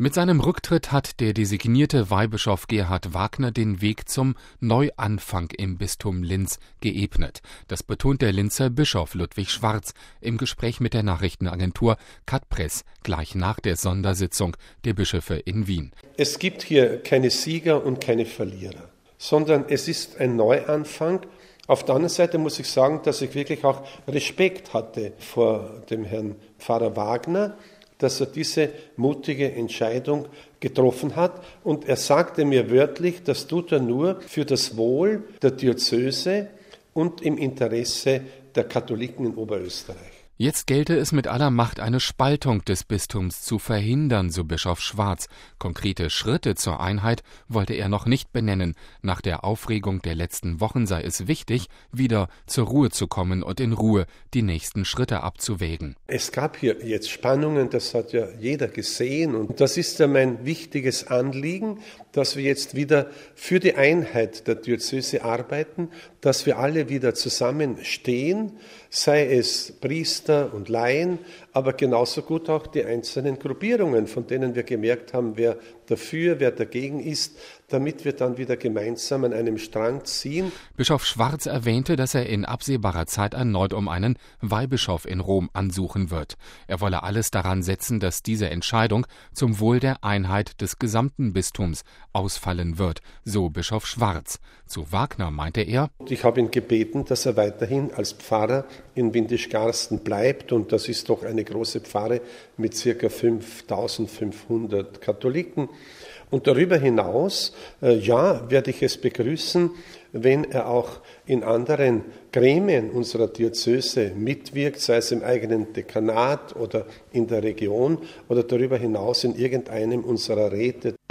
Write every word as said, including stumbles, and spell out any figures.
Mit seinem Rücktritt hat der designierte Weihbischof Gerhard Wagner den Weg zum Neuanfang im Bistum Linz geebnet. Das betont der Linzer Bischof Ludwig Schwarz im Gespräch mit der Nachrichtenagentur Cutpress gleich nach der Sondersitzung der Bischöfe in Wien. Es gibt hier keine Sieger und keine Verlierer, sondern es ist ein Neuanfang. Auf der anderen Seite muss ich sagen, dass ich wirklich auch Respekt hatte vor dem Herrn Pfarrer Wagner, dass er diese mutige Entscheidung getroffen hat. Und er sagte mir wörtlich, das tut er nur für das Wohl der Diözese und im Interesse der Katholiken in Oberösterreich. Jetzt gelte es mit aller Macht, eine Spaltung des Bistums zu verhindern, so Bischof Schwarz. Konkrete Schritte zur Einheit wollte er noch nicht benennen. Nach der Aufregung der letzten Wochen sei es wichtig, wieder zur Ruhe zu kommen und in Ruhe die nächsten Schritte abzuwägen. Es gab hier jetzt Spannungen, das hat ja jeder gesehen. Und das ist ja mein wichtiges Anliegen, dass wir jetzt wieder für die Einheit der Diözese arbeiten, dass wir alle wieder zusammenstehen, sei es Priester und Laien, aber genauso gut auch die einzelnen Gruppierungen, von denen wir gemerkt haben, wer dafür, wer dagegen ist, damit wir dann wieder gemeinsam an einem Strang ziehen. Bischof Schwarz erwähnte, dass er in absehbarer Zeit erneut um einen Weihbischof in Rom ansuchen wird. Er wolle alles daran setzen, dass diese Entscheidung zum Wohl der Einheit des gesamten Bistums ausfallen wird, so Bischof Schwarz. Zu Wagner meinte er: Ich habe ihn gebeten, dass er weiterhin als Pfarrer in Windischgarsten bleibt, und das ist doch eine große Pfarre mit circa fünftausendfünfhundert Katholiken. Und darüber hinaus, äh, ja, werde ich es begrüßen, wenn er auch in anderen Gremien unserer Diözese mitwirkt, sei es im eigenen Dekanat oder in der Region oder darüber hinaus in irgendeinem unserer Räte.